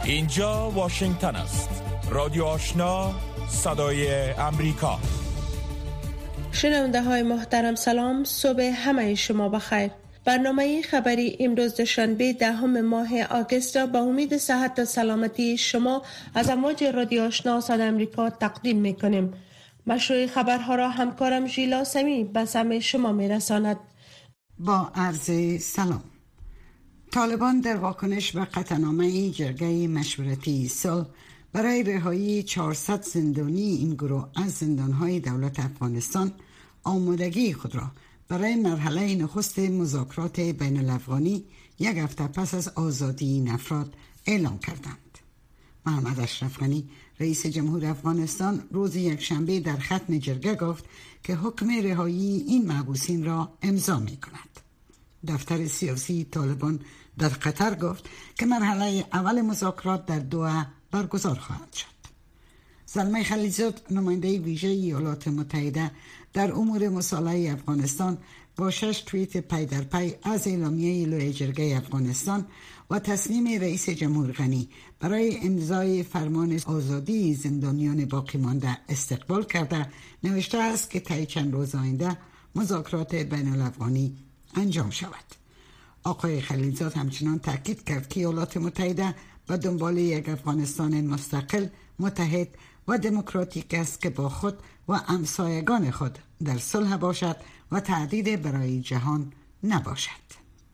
اینجا واشنگتن است. رادیو آشنا، صدای امریکا. شنونده های محترم سلام، صبح همه شما بخیر. برنامه خبری امروز دوشنبه 10 ماه آگوست را به امید صحت و سلامتی شما از امواج رادیو آشنا صدای امریکا تقدیم میکنیم. مشروع خبرها را همکارم ژیلا سمی به سمع شما میرساند. با عرض سلام. طالبان در واکنش به قطعنامه جرگه مشورتی صلح برای رهایی 400 زندانی این گروه از زندانهای دولت افغانستان آمادگی خود را برای مرحله نخست مذاکرات بین الافغانی یک هفته پس از آزادی این افراد اعلام کردند. محمد اشرف غنی رئیس جمهور افغانستان روز یکشنبه در ختم جرگه گفت که حکم رهایی این محبوسین را امضا می کند. دفتر سیاسی طالبان در قطر گفت که مرحله اول مذاکرات در دوحه برگزار خواهد شد. زلمه خلیلزاد نماینده ویژه ایالات متحده در امور مصالحه افغانستان با 6 توییت پی در پی از اعلامیه لوی جرگه افغانستان و تصمیم رئیس جمهور غنی برای امضای فرمان آزادی زندانیان باقی مانده استقبال کرده نوشته است که طی چند روز آینده مذاکرات بین الافغانی انجام شود. آقای خلیلزاد همچنان تاکید کرد که ایالات متحده به دنبال یک افغانستان مستقل، متحد و دموکراتیک است که با خود و همسایگان خود در صلح باشد و تهدید برای جهان نباشد.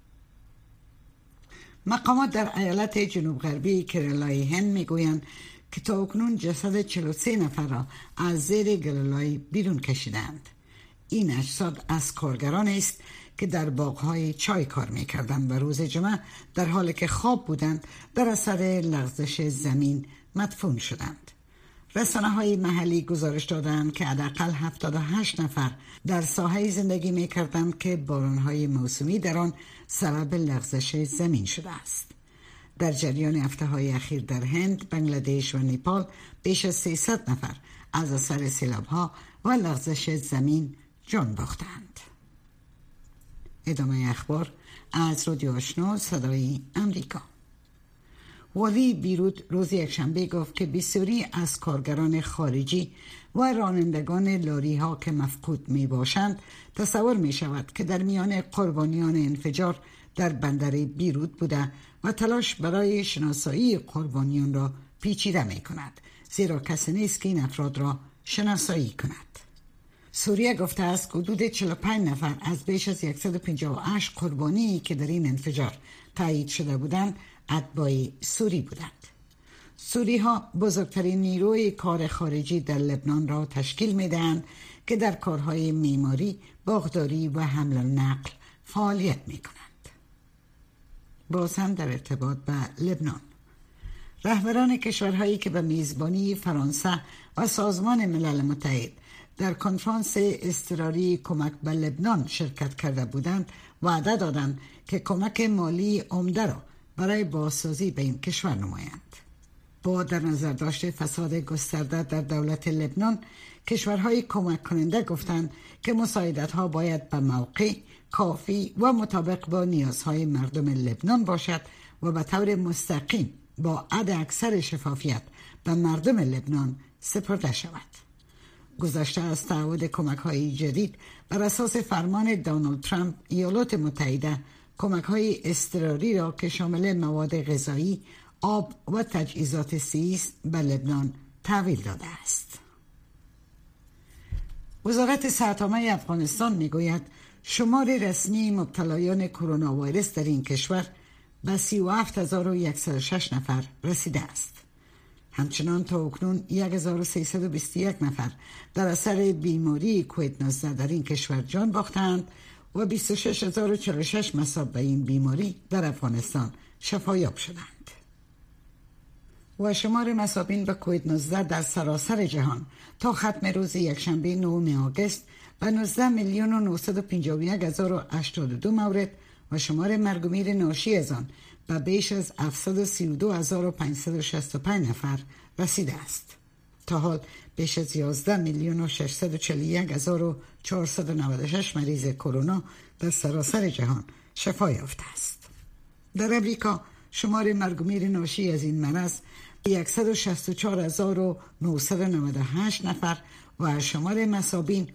مقامات در ایالت جنوب غربی کارولای هند میگویند که تاکنون جسد 43 نفر را از زیر گلولای بیرون کشیدند. این اجساد از کارگران است که در باغ‌های چای کار می‌کردند و روز جمعه در حالی که خواب بودند در اثر لغزش زمین مدفون شدند. رسانه‌های محلی گزارش دادند که حداقل 78 نفر در ساحه‌ای زندگی می‌کردند که باران‌های موسمی در آن سبب لغزش زمین شده است. در جریان هفته‌های اخیر در هند، بنگلادش و نیپال بیش از 300 نفر از اثر سیلاب‌ها و لغزش زمین جان باختند. ادامه اخبار از رادیو آشنا صدای امریکا. والی بیروت روز یکشنبه گفت که بسیاری از کارگران خارجی و رانندگان لاری ها که مفقود می باشند تصور می شود که در میان قربانیان انفجار در بندر بیروت بوده و تلاش برای شناسایی قربانیان را پیچیده می کند، زیرا کسی نیست که این افراد را شناسایی کند. سوریه گفته است که حدود 45 نفر از بیش از 158 قربانی که در این انفجار تایید شده بودند اتباع سوری بودند. سوری ها بزرگترین نیروی کار خارجی در لبنان را تشکیل می دهند که در کارهای معماری، باغداری و حمل و نقل فعالیت می کنند. باز هم در ارتباط به لبنان، رهبران کشورهایی که به میزبانی فرانسه و سازمان ملل متحد در کنفرانس اضطراری کمک به لبنان شرکت کرده بودند وعده دادند که کمک مالی عمده را برای بازسازی به این کشور نمایند. با در نظر داشت فساد گسترده در دولت لبنان، کشورهای کمک کننده گفتند که مساعدت‌ها باید به موقع، کافی و مطابق با نیازهای مردم لبنان باشد و به طور مستقیم با حد اکثر شفافیت به مردم لبنان سپرده شود. گذشته از تعهد کمک‌های جدید بر اساس فرمان دونالد ترامپ، ایالات متحده کمک‌های اضطراری را که شامل مواد غذایی، آب و تجهیزات صحی است به لبنان تحویل داده است. وزارت صحت عامه افغانستان میگوید شمار رسمی مبتلایان کرونا ویروس در این کشور به 37106 نفر رسیده است. همچنان تا اکنون 1321 نفر در اثر بیماری کووید 19 در این کشور جان باختند و 26046 مصاب به این بیماری در افغانستان شفایاب شدند. و شمار مصابین به کووید 19 در سراسر جهان تا ختم روز یکشنبه 9 آگوست به 19,951,082 مورد و شمار مرگ و میر ناشی از آن به بیش از 732,565 نفر رسیده است. تا حال بیش از 11,641,496 مریض کرونا در سراسر جهان شفا یافته است. در امریکا شمار مرگ و میر ناشی از این مرض 164,998 نفر و شمار مصابین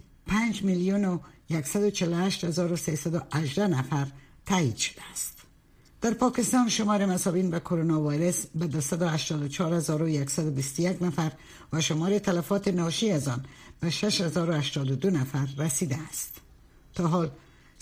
5,148,318 نفر تایید شده است. در پاکستان شمار مصابین به کرونا ویروس به 284,121 نفر و شمار تلفات ناشی از آن به 6,082 نفر رسیده است. تا حال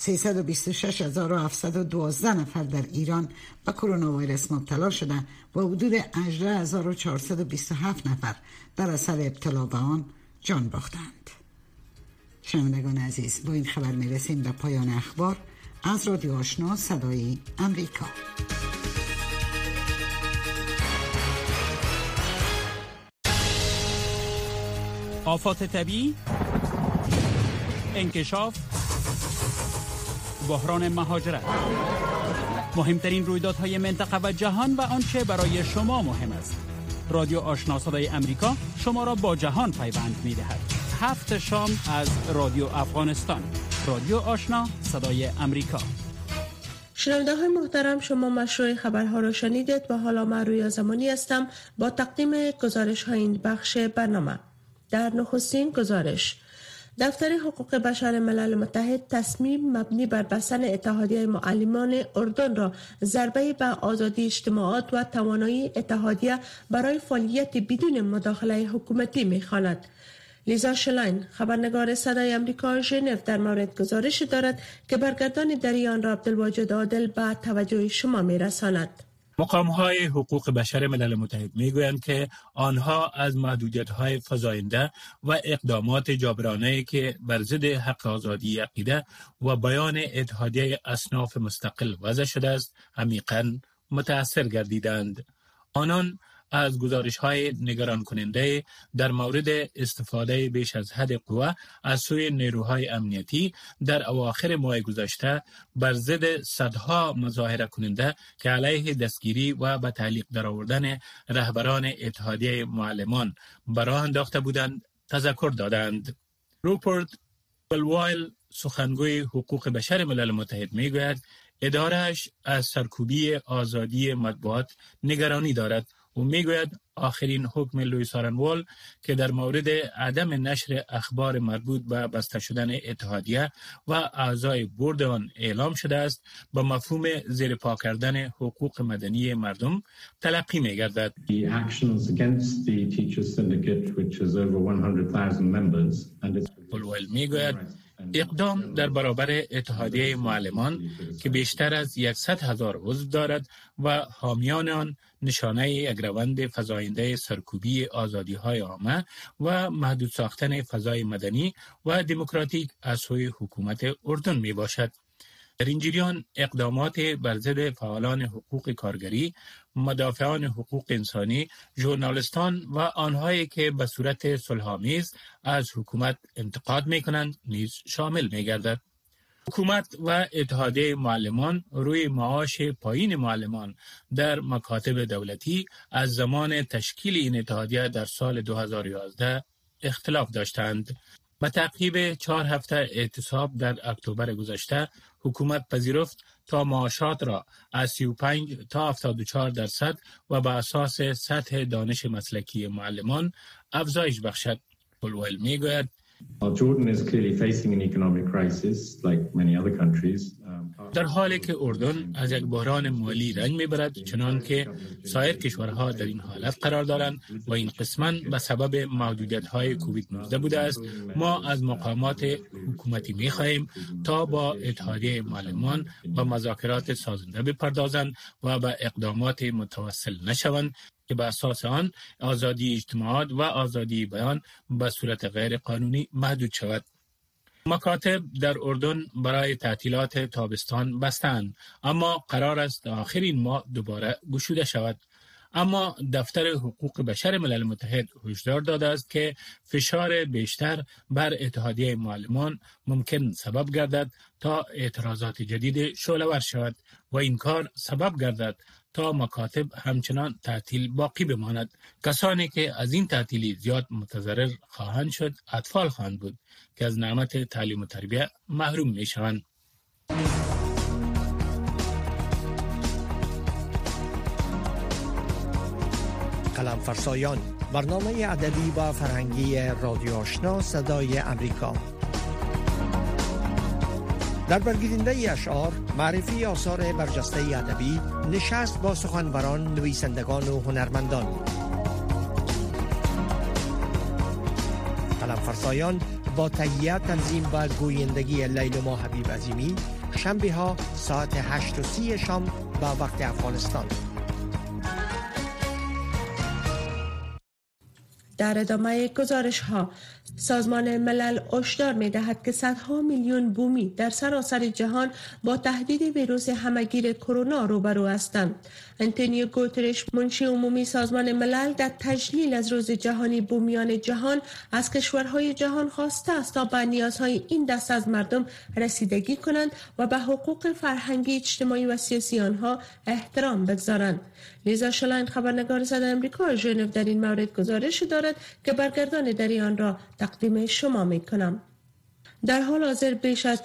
326,712 نفر در ایران به کرونا ویروس مبتلا شده و حدود 18,427 نفر در اثر ابتلا به آن جان باختند. شنوندگان عزیز، با این خبر میرسیم به پایان اخبار از رادیو آشنا صدای امریکا. آفات طبیعی، انکشاف، بحران مهاجرت، مهمترین رویدادهای منطقه و جهان و آنچه برای شما مهم است. رادیو آشنا صدای امریکا شما را با جهان پیوند می‌دهد. 7 شام از رادیو افغانستان. رادیو آشنا صدای امریکا. شنونده های محترم، شما مشروع خبرها را شنیدید و حالا من رویا زمانی هستم با تقدیم گزارش های این بخش برنامه. در نخستین گزارش، دفتر حقوق بشر ملل متحد تصمیم مبنی بر بستن اتحادیه معلمان اردن را ضربه به آزادی اجتماعات و توانایی اتحادیه برای فعالیت بدون مداخله حکومتی می‌خواند. لیزا شلاین، خبرنگار صدای امریکا ژنو، در مورد گزارش دارد که برگردان در آن را عبدالواجد عادل به توجه شما می‌رساند. مقام‌های حقوق بشر ملل متحد می‌گویند که آنها از محدودیت‌های فزاینده و اقدامات جابرانه‌ای که بر ضد حق آزادی عقیده و بیان اتحادیه اصناف مستقل وضع شده است عمیقاً متأثر گردیدند. آنان از گزارش‌های نگران کننده در مورد استفاده بیش از حد قوه از سوی نیروهای امنیتی در اواخر ماه گذشته بر ضد صدها مظاهره کننده که علیه دستگیری و به تعلیق درآوردن رهبران اتحادیه معلمان راه انداخته بودند تذکر دادند. روپرت بلوایل، سخنگوی حقوق بشر ملل متحد، میگوید اداره‌اش از سرکوبی آزادی مطبوعات نگرانی دارد و میگوید آخرین حکم لوئیس آرنوال که در مورد عدم نشر اخبار مربوط به بسته شدن اتحادیه و اعضای بورد آن اعلام شده است به مفهوم زیر پا کردن حقوق مدنی مردم تلقی می‌گردد. بلوایل میگوید اقدام در برابر اتحادیه معلمان که بیشتر از 100,000 عضو دارد و حامیان آن نشانه یک روند فزاینده سرکوبی آزادی‌های عامه و محدود ساختن فضای مدنی و دموکراتیک از سوی حکومت اردن می باشد. در این جریان اقدامات بر ضد فعالان حقوق کارگری، مدافعان حقوق انسانی، ژورنالیستان و آنهایی که به صورت صلح‌آمیز از حکومت انتقاد می‌کنند نیز شامل می‌گردد. حکومت و اتحادیه معلمان روی معاش پایین معلمان در مکاتب دولتی از زمان تشکیل این اتحادیه در سال 2011 اختلاف داشتند. با تعقیب 4 هفته اعتصاب در اکتبر گذشته، حکومت پذیرفت تا معاشات را از 35 تا 74% و بر اساس سطح دانش مسلکی معلمان افزایش بخشد. بلوایل میگوید در حالی که اردن از یک بحران مالی رنج میبرد، چنان که سایر کشورها در این حالت قرار دارند و این قسماً به سبب محدودیت‌های کووید 19 بوده است، ما از مقامات حکومتی می‌خواهیم تا با اتحادیه معلمان و مذاکرات سازنده بپردازند و به اقدامات متوسل نشوند که به اساس آن آزادی اجتماعات و آزادی بیان به صورت غیر قانونی محدود شود. مکاتب در اردن برای تعطیلات تابستان بستند، اما قرار است آخر این ماه دوباره گشوده شود. اما دفتر حقوق بشر ملل متحد هشدار داده است که فشار بیشتر بر اتحادیه معلمان ممکن سبب گردد تا اعتراضات جدید شعله‌ور شود و این کار سبب گردد تا مکاتب همچنان تعطیل باقی بماند. کسانی که از این تعطیلی زیاد متضرر خواهند شد اطفال خواهند بود که از نعمت تعلیم و تربیت محروم می شوند. قلم فرسایان، برنامه ادبی و فرهنگی رادیو آشنا صدای امریکا. در برگزیدنده اشعار، معرفی آثار برجسته ادبی، نشست با سخنوران، نویسندگان و هنرمندان. قلم فرسایان با تهیه، تنظیم و گویندگی لیلما حبیب عظیمی، شنبه ها ساعت 8:30 شام با وقت افغانستان. در ادامه گزارش ها، سازمان ملل هشدار می دهد که صدها میلیون بومی در سراسر جهان با تهدید ویروس همهگیر کرونا روبرو هستند. آنتونیو گوترش، منشی عمومی سازمان ملل، در تجلیل از روز جهانی بومیان جهان از کشورهای جهان خواسته است تا به نیازهای این دسته از مردم رسیدگی کنند و به حقوق فرهنگی، اجتماعی و سیاسی آنها احترام بگذارند. لیزا شلاین، خبرنگار صدای آمریکا ژنو، در این مورد گزارش دارد که برگردان در آن را تقدیم شما می‌کنم. در حال حاضر بیش از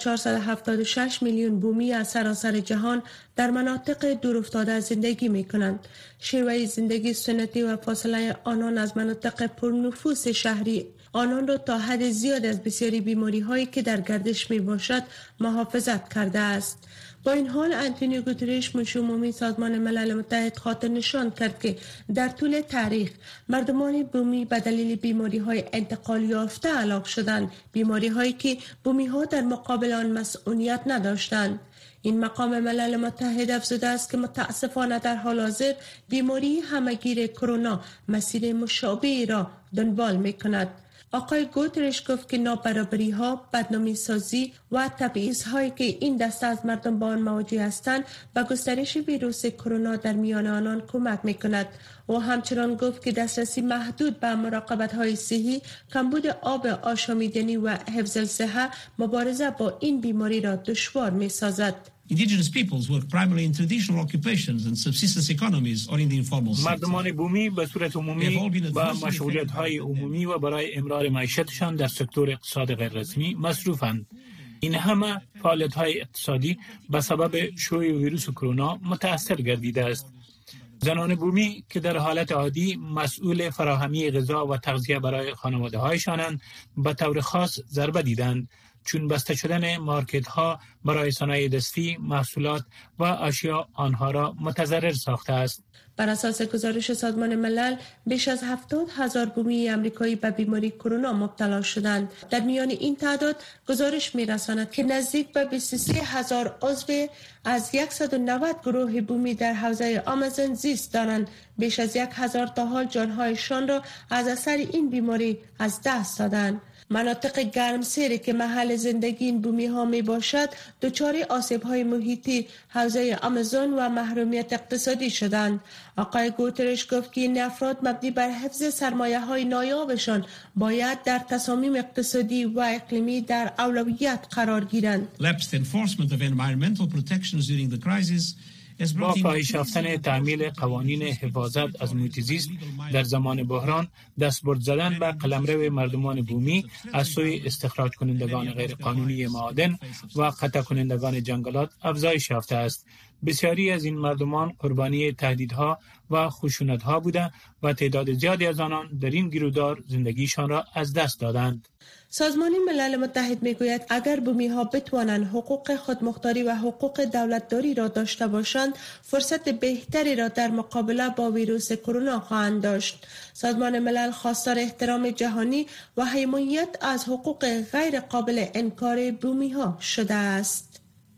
476 میلیون بومی از سراسر جهان در مناطق دورافتاده زندگی می‌کنند. شیوه زندگی سنتی و فاصله آنان از مناطق پرنفوس شهری آنان را تا حد زیاد از بسیاری بیماری‌هایی که در گردش میباشد محافظت کرده است. با این حال آنتونیو گوترش، منشی عمومی سازمان ملل متحد، خاطر نشان کرد که در طول تاریخ مردمان بومی به دلیل بیماری‌های انتقال یافته هلاک شدند، بیماری‌هایی که بومی‌ها در مقابل آن مسئولیت نداشتند. این مقام ملل متحد افزوده است که متاسفانه در حال حاضر بیماری همهگیر کرونا مسیر مشابهی را دنبال می‌کند. آقای گوترش گفت که نابرابری ها، بدنامی سازی و تبعیض هایی که این دسته از مردم با آن مواجه هستند به گسترش ویروس کرونا در میان آنان کمک میکند. و همچنان گفت که دسترسی محدود به مراقبت های صحی، کمبود آب آشامیدنی و حفظ الصحه مبارزه با این بیماری را دشوار میسازد. Indigenous peoples work primarily in traditional occupations and subsistence economies or in the informal sector. مردمان بومی به صورت عمومی با مشغولیت‌های عمومی و برای امرار معیشتشان در سکتور اقتصاد غیر رسمی مصروفند. این همه فعالیت‌های اقتصادی به سبب شیوع ویروس کرونا متأثر گردیده است. زنان بومی که در حالت عادی مسئول فراهمی غذا و تغذیه برای خانواده‌هایشانند، به طور خاص ضربه دیدند، چون بسته شدن مارکت ها برای صنایع دستی، محصولات و اشیاء آنها را متضرر ساخته است. بر اساس گزارش سازمان ملل، بیش از 70,000 بومی آمریکایی به بیماری کرونا مبتلا شدند. در میان این تعداد گزارش می‌رساند که نزدیک به 23,000 عضو از 190 گروه بومی در حوزه آمازون زیست دارند. بیش از 1,000 تا حال جانهایشان را از اثر این بیماری از دست دادند. مناطق گرمسیری که محل زندگی این بومی ها می باشد دچار آسیب های محیطی حوزه آمازون و محرومیت اقتصادی شدند. آقای گوترش گفت که این افراد مبنی بر حفظ سرمایه های نایابشان باید در تصامیم اقتصادی و اقلیمی در اولویت قرار گیرند. Lapsed enforcement of environmental protections during the crisis با کاهش یافتن تعمیل قوانین حفاظت از محیط زیست در زمان بحران، دستبرد زدن به قلمرو مردمان بومی از سوی استخراج کنندگان غیرقانونی معادن و قطع کنندگان جنگلات افزایش یافته است. بسیاری از این مردمان قربانی تهدیدها و خشونت‌ها بوده و تعداد زیادی از آنان در این گیرودار زندگیشان را از دست دادند. سازمان ملل متحد میگوید اگر بومی ها بتوانند حقوق خودمختاری و حقوق دولتداری را داشته باشند، فرصت بهتری را در مقابله با ویروس کرونا خواهند داشت. سازمان ملل خواستار احترام جهانی و حمایت از حقوق غیر قابل انکار بومی ها شده است.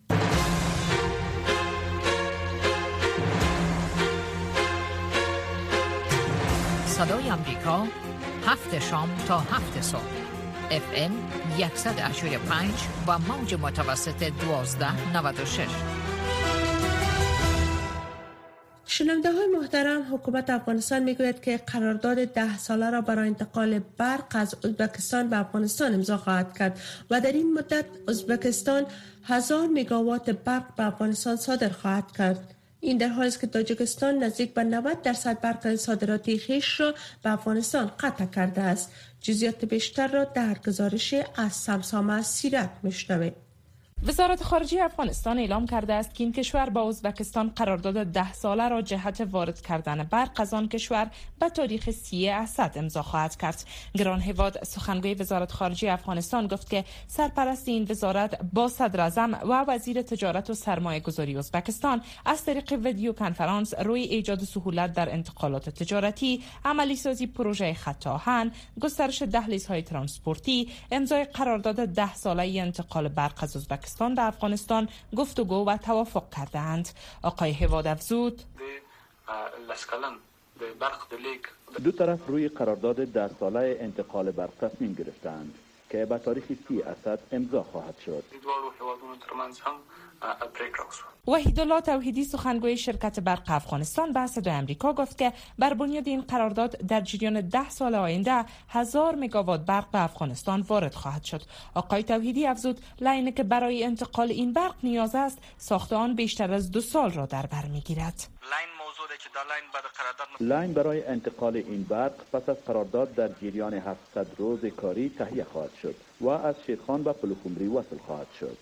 صدای آمریکا، 7 شام تا 7 صبح، FM 185 و موج متوسط 1296. شنونده های محترم، حکومت افغانستان میگوید که قرارداد 10 ساله را برای انتقال برق از ازبکستان به افغانستان امضا خواهد کرد و در این مدت ازبکستان 1000 مگاوات برق به افغانستان صادر خواهد کرد. این در حالی است که تاجیکستان نزدیک به 90% برق صادراتی خویش را به افغانستان قطع کرده است. جزئیات بیشتر را در گزارش از سمسامه سیرت میشنوید. وزارت خارجه افغانستان اعلام کرده است که این کشور با ازبکستان قرارداد 10 ساله را جهت وارد کردن برق از آن کشور به تاریخ 30 اسد امضا خواهد کرد. گران هواد سخنگوی وزارت خارجه افغانستان گفت که سرپرست این وزارت با صدر اعظم و وزیر تجارت و سرمایه گذاری ازبکستان از طریق ویدیو کنفرانس روی ایجاد سهولت در انتقالات تجارتی، عملی سازی پروژه خط آهن، گسترش دهلیزهای ترانسپورتی، امضای قرارداد 10 ساله انتقال برق از ازبکستان به افغانستان گفتگو و توافق کردند. آقای هواد افزود دو طرف روی قرارداد 10 ساله انتقال برق تصمیم گرفتند که به تاریخ 30 اسد امضا خواهد شد. وحیدالله توحیدی سخنگوی شرکت برق افغانستان به صدای آمریکا گفت که بر بنیاد این قرارداد در جریان 10 سال آینده 1000 مگاوات برق به افغانستان وارد خواهد شد. آقای توحیدی افزود لایینی که برای انتقال این برق نیاز است ساخت آن بیشتر از 2 سال را در بر میگیرد. لاین برای انتقال این برق پس از قرارداد در جریان 700 روز کاری تهیه خواهد شد و از شیرخان به پلخمری وصل خواهد شد.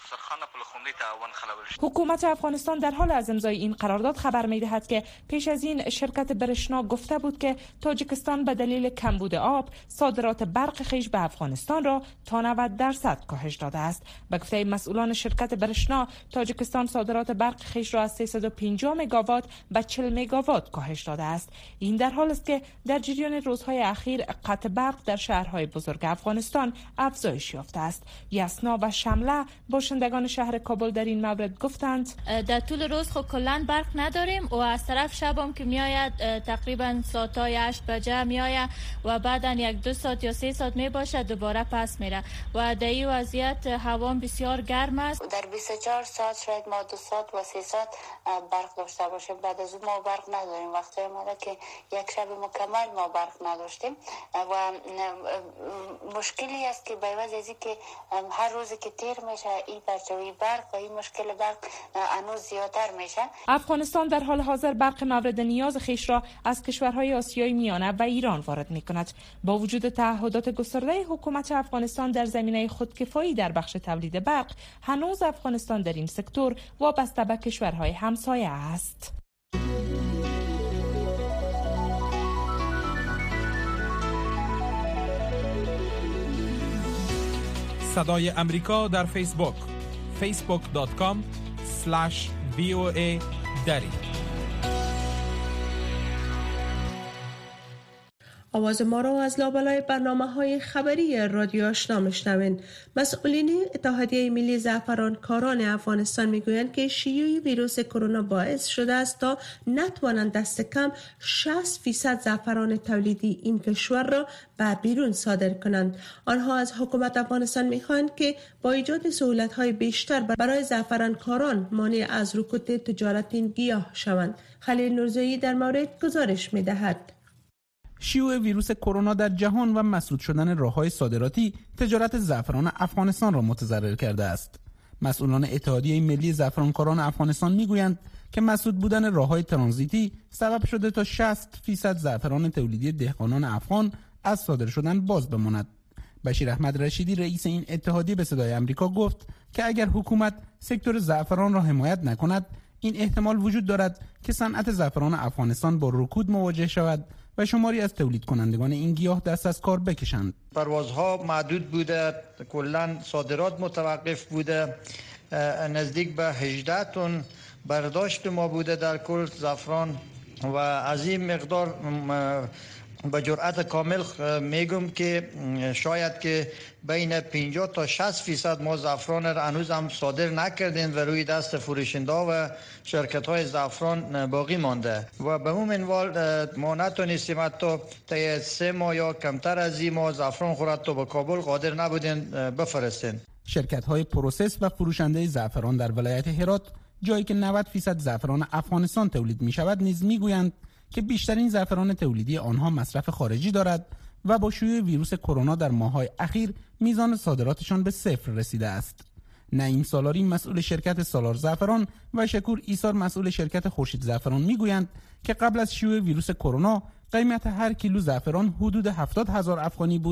حکومت افغانستان در حال از امضای این قرارداد خبر می‌دهد که پیش از این شرکت برشنا گفته بود که تاجیکستان به دلیل کمبود آب صادرات برق خویش به افغانستان را تا 90% کاهش داده است. به گفته مسئولان شرکت برشنا، تاجیکستان صادرات برق خویش را از 350 مگاوات به 40 مگاوات کاهش داده است. این در حالی است که در جریان روزهای اخیر قطع برق در شهرهای بزرگ افغانستان افزایش یافته است. یسنا و شمله باشندگان شهر کابل در این مورد گفتند در طول روز خب کلان برق نداریم و از طرف شبم که میآید تقریبا ساعتای 8 بجه میآید و بعدا 1-2 ساعت یا 3 ساعت می باشه دوباره پس میره و در این وضعیت هوا بسیار گرم است. در 24 ساعت شاید ما 2 ساعت و 3 ساعت برق داشته باشیم، بعد از اون ما برق نداریم. وقتی اومده که یک شب مکمل ما برق نداشتیم و مشکلی است که به وجه از که هر روزی که تیر میشه این پرچاوی برق و این مشکل برق هنوز زیادتر میشه. افغانستان در حال حاضر برق مورد نیاز خویش را از کشورهای آسیای میانه و ایران وارد میکند. با وجود تعهدات گسترده حکومت افغانستان در زمینه خودکفایی در بخش تولید برق، هنوز افغانستان در این سکتور وابسته به کشورهای همسایه است. صدای امریکا در فیسبوک facebook.com/VOA دری. آواز ما را از لابلای برنامه‌های خبری رادیو آشنا میشنوین. مسئولین اتحادیه ملی زعفرانکاران افغانستان میگویند که شیوع ویروس کرونا باعث شده است تا نتوانند دست کم 60% زعفران تولیدی این کشور را به بیرون صادر کنند. آنها از حکومت افغانستان میخواهند که با ایجاد سهولت‌های بیشتر برای زعفرانکاران مانع از رکود تجارت این گیاه شوند. خلیل نورزایی در مورد گزارش میدهد. شیوع ویروس کرونا در جهان و مسدود شدن راه‌های صادراتی تجارت زعفران افغانستان را متضرر کرده است. مسئولان اتحادیه ملی زعفرانکاران افغانستان میگویند که مسدود بودن راه‌های ترانزیتی سبب شده تا 60% زعفران تولیدی دهقانان افغان از صادر شدن باز بماند. بشیر احمد رشیدی رئیس این اتحادیه به صدای آمریکا گفت که اگر حکومت سکتور زعفران را حمایت نکند، این احتمال وجود دارد که صنعت زعفران افغانستان با رکود مواجه شود و شماری از تولید کنندگان این گیاه دست از کار بکشند. پروازها محدود بوده، کلاً صادرات متوقف بوده، نزدیک به 18 تن برداشت ما بوده در کل زعفران و از این مقدار با جرأت کامل میگم که شاید که بین 50 تا 60% ما زعفران را هنوز هم صادر نکردیم و روی دست فروشنده و شرکت‌های زعفران باقی مانده و به اون منوال ما نتونستیم حتی تا 3 ماه یا کمتر از این ماه زعفران خورد تا به کابل قادر نبودیم بفرستیم. شرکت‌های پروسس و فروشنده زعفران در ولایت هرات، جایی که 90% زعفران افغانستان تولید می‌شود، نیز می‌گویند که بیشترین زعفران تولیدی آنها مصرف خارجی دارد و با شیوع ویروس کرونا در ماه‌های اخیر میزان صادراتشان به 0 رسیده است. نعیم سالاری مسئول شرکت سالار زعفران و شکور ایسار مسئول شرکت خورشید زعفران میگویند که قبل از شیوع ویروس کرونا قیمت هر کیلو زعفران حدود 70,000 افغانی بود،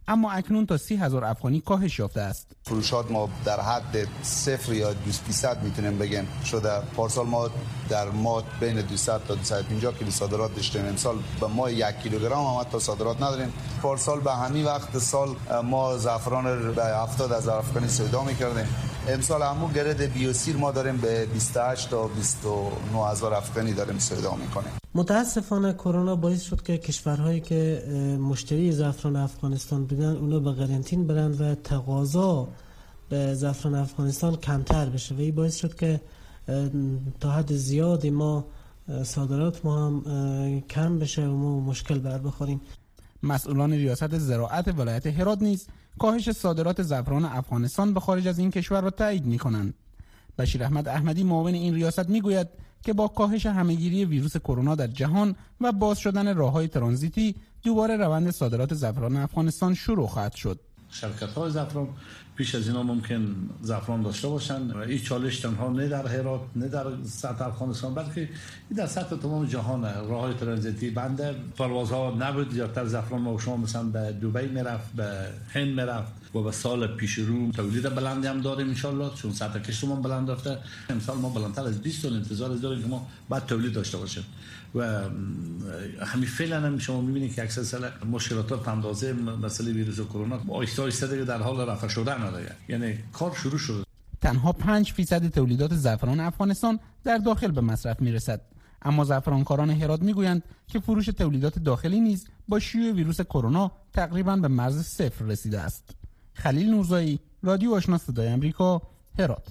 اما اکنون تا 30,000 افغانی کاهش یافته است. فروشات ما در حد 0 یا 200% میتونیم بگیم شده. پارسال ما در ماه بین 200 تا 250 کیلو صادرات داشتیم. امسال به ما 1 کیلوگرم هم حتی صادرات نداریم. پارسال به همین وقت سال ما زعفران به 70,000 افغانی سودا میکردیم. امسال همون گرد بیوسیر ما داریم به 28 تا 29,000 افغانی داریم سودا میکنیم. متاسفانه کرونا باعث شد که کشورهایی که مشتری زعفران افغانستان بودن اونا به قرنطین برن و تقاضا به زعفران افغانستان کمتر بشه و این باعث شد که تا حد زیادی ما صادرات ما هم کم بشه و ما مشکل بر بخوریم. مسئولان ریاست زراعت ولایت هرات نیز کاهش صادرات زعفران افغانستان به خارج از این کشور را تایید می‌کنند. بشیر احمد احمدی معاون این ریاست میگوید که با کاهش همهگیری ویروس کرونا در جهان و باز شدن راه‌های ترانزیتی دوباره روند صادرات زعفران افغانستان شروع خواهد شد. شرکت‌های زعفران پیش از اینا ممکن زعفران داشته باشند و این چالش تنها نه در هرات نه در سطح افغانستان بلکه در سطح تمام جهان. راه‌های ترانزیتی بنده، پروازها نبود، زیادتر زعفران ما شما مثلا به دبی میرفت، به هند میرفت و به سال پیش رو تولید بلندی هم داریم ان شاء الله، چون سطح کشتمون بلند رفته. امسال ما بلندتر از 20 سال انتظار داریم که ما بعد تولید داشته باشیم و همین فعلا هم شما می‌بینید که اکثر مشکلات اندازه مسئله ویروس کرونا آهسته آهسته دیگه در حال رفع شدن است، یعنی کار شروع شده. تنها 5% تولیدات زعفران افغانستان در داخل به مصرف میرسد، اما زعفرانکاران هرات میگویند که فروش تولیدات داخلی نیز با شیوع ویروس کرونا تقریبا به مرز صفر رسیده است. خلیل نورزایی، رادیو آشنا صدای آمریکا، هرات.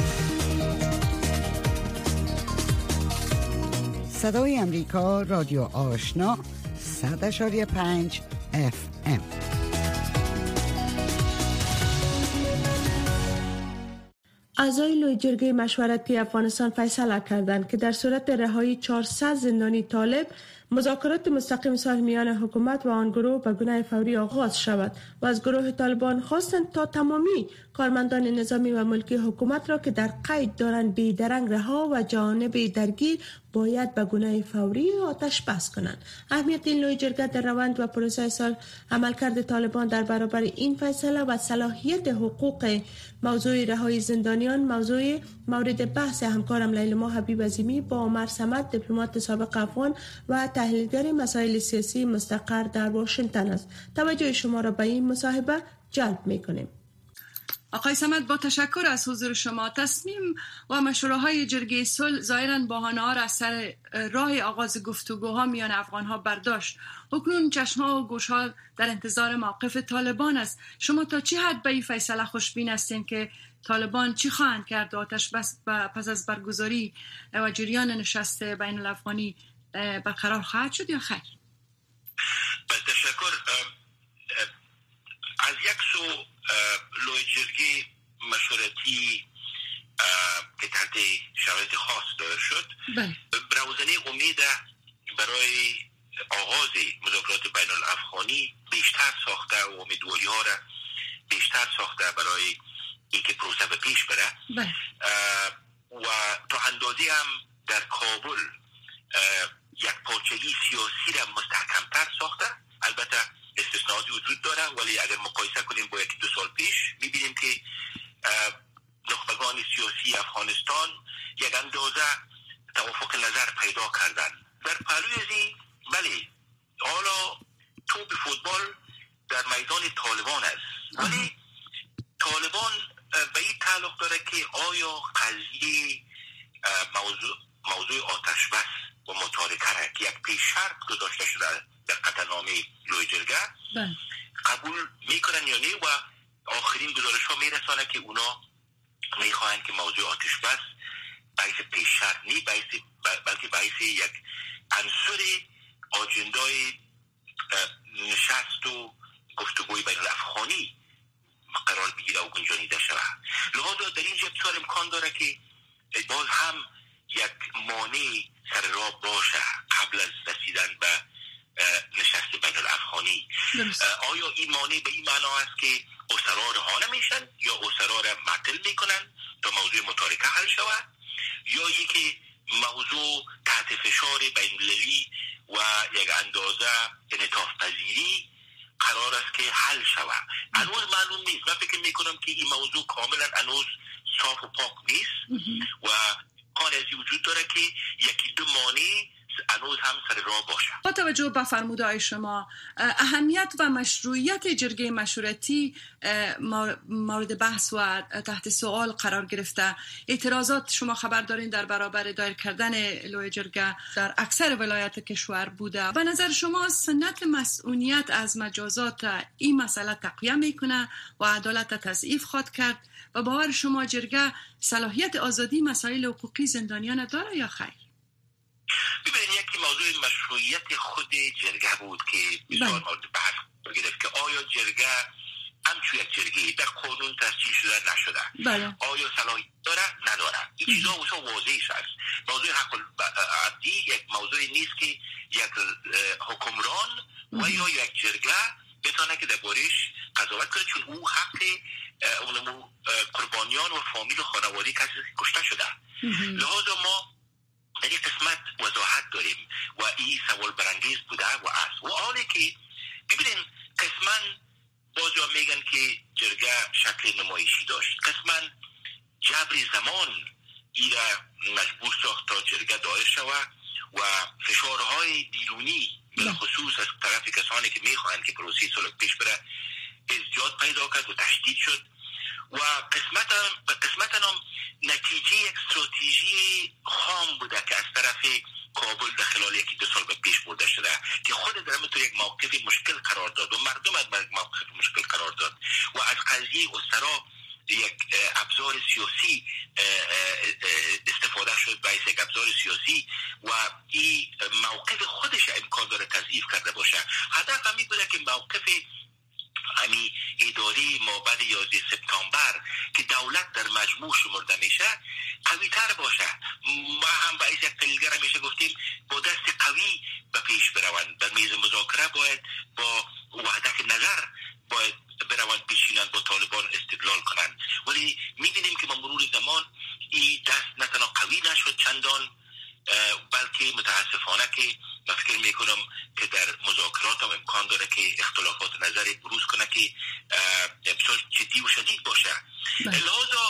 صدای آمریکا، رادیو آشنا 100.5 FM. اعضای لوی جرگه مشورتی افغانستان فیصله کردند که در صورت رهایی 400 زندانی طالب مذاکرات مستقیم صلح میان حکومت و آن گروه به گونه فوری آغاز شود و از گروه طالبان خواستند تا تمامی کارمندان نظامی و ملکی حکومت را که در قید دارند بیدرنگ رها و جانب درگیر باید به گونه فوری آتش بس کنند. اهمیت این لوی جرگه در روند و پروسه صلح عملکرد طالبان در برابر این فیصله و صلاحیت حقوق موضوع رهایی زندانیان موضوع مورد بحث همکارم لیلما حبیب عظیمی با عمر صمد، دیپلمات سابق افغان و تحلیلگر مسائل سیاسی مستقر در واشنگتن است. توجه شما را به این مصاحبه جلب می‌کنیم. آقای صمد، با تشکر از حضور شما. تصمیم و مشوره‌های جرگه صلح ظاهراً بهانه‌ها را از سر راه آغاز گفتگوها میان افغان‌ها برداشت. اکنون چشم‌ها و گوش‌ها در انتظار موقف طالبان است. شما تا چه حد به این فیصله خوشبین هستین که طالبان چی خواهند کرد و آتش بس پس از برگزاری و جریان نشست بین الافغانی برقرار خواهد شد یا خیر؟ تشکر. از یک سو لوی جرگه مشورتی که تحت شرایط خاص دایر شد روزنه امید برای آغاز مذاکرات بین الافغانی بیشتر ساخته و امیدواری ها را بیشتر ساخته برای اینکه پروسه به پیش بره و تا اندازه هم در کابل یک پارچگی سیاسی را مستحکمتر ساخته. البته استثناءاتی وجود داره، ولی اگر مقایسه کنیم با 1-2 سال پیش میبینیم که نخبگان سیاسی افغانستان یک اندازه توافق نظر پیدا کردن. در پهلوی ازی بله حالا توپ فوتبال در میدان طالبان است، ولی طالبان به این تعلق داره که آیا قضیه موضوع آتش بس و متارکه را که یک پیش شرط گذاشته شده در قطعنامه لوی جرگه قبول میکنن یا نه و آخرین گزارش ها میرسانه که اونا میخواهند که موضوع آتش بس باعث پیش شرط نی بلکه باعث یک عنصر آجندای نشست و گفتگوی بین الافغانی قرار بگیره و گنجانیده شود. لذا در اینجا بسیار امکان داره که باز هم یک مانع سر راه باشه قبل از رسیدن به نشست بین الافغانی. آیا این مانع به این معنا است که اسرا رها نمیشن یا اسرا را معطل میکنن تا موضوع متارکه حل شود، یا اینکه موضوع تحت فشار بین المللی و یک اندازه انعطاف پذیری قرار است که حل شود. هنوز معلوم نیست. من فکر میکنم که این موضوع کاملا هنوز صاف و پاک نیست و قانعی وجود داره که یکی دو مانع هنوز هم سر راه باشه. با توجه به فرمودهای شما، اهمیت و مشروعیت جرگه مشورتی مورد بحث و تحت سوال قرار گرفته. اعتراضات شما خبر دارین در برابر دایر کردن لوی جرگه در اکثر ولایت کشور بوده. به نظر شما سنت مسئولیت از مجازات این مسئله تقویه میکنه و عدالت تضعیف خواهد کرد و باور شما جرگه صلاحیت آزادی مسائل حقوقی زندانیان داره یا خیر؟ ببینید، یکی موضوع مشروعیت خود جرگه بود که بسیار مورد بحث گرفت که آیا جرگه همچون یک جرگه در قانون تصدیق شده نشده، آیا صلاحیت داره نداره. این چیزا واضح است. موضوع حق عبدی یک موضوع نیست که یک حکمران و یا یک جرگه بتونه که دربارش قضاوت کنه، چون او حق اونمو قربانیان و فامیل و خانواده کسی کشته شده. لحاظا ما در این قسمت وضاحت داریم و این سوال برانگیز بوده و است. و حالی که ببینیم قسما بازا میگن که جرگه شکل نمایشی داشت، قسما جبر زمان ایره مجبور ساخت تا جرگه دایر شود و فشارهای بیرونی بالخصوص از طرف کسانی که میخواهند که پروسه صلح پیش بره ازدیاد پیدا کرد و تشدید شد و قسمت هم نتیجه یک استراتژی خام بوده که از طرف کابل در خلال یکی دو سال به پیش برده شده که خود در همینطور یک موقف مشکل قرار داد و مردم از موقف مشکل قرار داد و از قضیه اسرا یک ابزار سیاسی استفاده شد باعث یک ابزار سیاسی و این موقف خودش امکان داره تضعیف کرده باشه. هدف همین بوده که موقف همی اداره مابعد 11 سپتامبر که دولت در مجموع شمرده میشه قوی تر باشه. ما هم باعث یک تحلیلگر همیشه گفتیم با دست قوی به پیش بروند، در میز مذاکره باید با وحدت نظر باید بروند بشینند با طالبان استدلال کنند. ولی میبینیم که با مرور زمان این دست نه تنها قوی نشد چندان، بلکه متاسفانه که من فکر میکنم که در مذاکرات هم امکان داره که اختلافات نظری بروز کنه که بسیار جدی و شدید باشه. لحاظا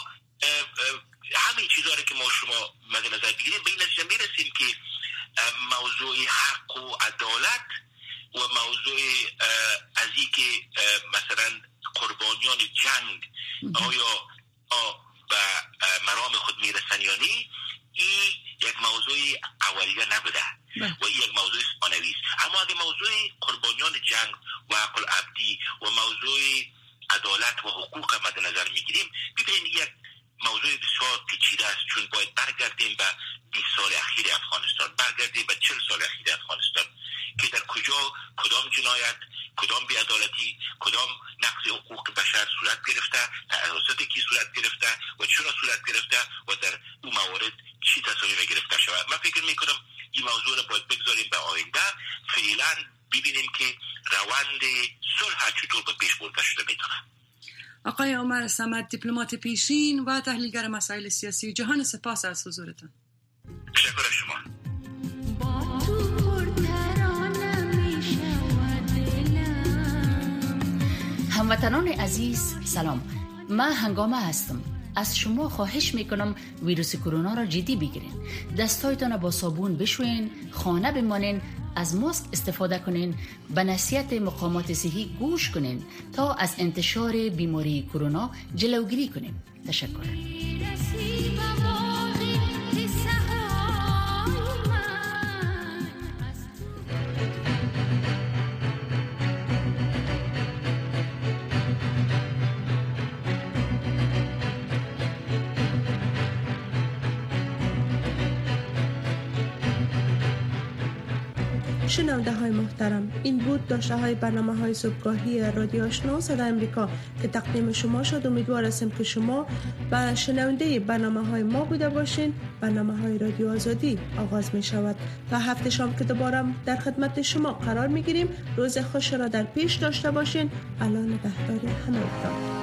همین چیزا که ما شما مد نظر بگیریم به این نتیجه میرسیم که موضوع حق و عدالت و موضوع از این که مثلا قربانیان جنگ آیا به مرام خود میرسن یا نه، این یک موضوع اولیه نبوده و این یک موضوع ثانوی است. اما اگه موضوع قربانیان جنگ و حق العبدی و موضوع عدالت و حقوق مد نظر میگیریم، ببینید یک موضوع بسیار پیچیده است، چون باید برگردیم به 20 سال اخیر افغانستان، برگردیم به 40 سال اخیر افغانستان که در کجا کدام جنایت، کدام بی‌عدالتی، کدام نقض حقوق بشر صورت گرفته، توسط کی صورت گرفته و چرا صورت گرفته و در اون موارد چی تصامیم گرفته شود. من فکر میکنم این موضوع رو باید بگذاریم به آینده. فعلا ببینیم که روند صلح چطور به پیش برده شده میتونه. آقای عمر صمد، دیپلمات پیشین و تحلیلگر مسائل سیاسی جهان، سپاس از حضورتان. تشکر از شما. هموطنان عزیز سلام، من هنگامه هستم. از شما خواهش میکنم ویروس کرونا را جدی بگیرین، دستایتان را با صابون بشوین، خانه بمانین، از ماسک استفاده کنین، به نصیحت مقامات صحی گوش کنین تا از انتشار بیماری کرونا جلوگیری کنین. تشکر. شنونده های محترم، این بود داشته های برنامه های صبحگاهی رادیو آشنا صدای امریکا که تقدیم شما شد. امیدوار هستم که شما با شنونده برنامه های ما بوده باشین. برنامه های رادیو آزادی آغاز می شود. تا هفته شام که دوباره در خدمت شما قرار می گیریم. روز خوش را در پیش داشته باشین. الله نگهدار همه.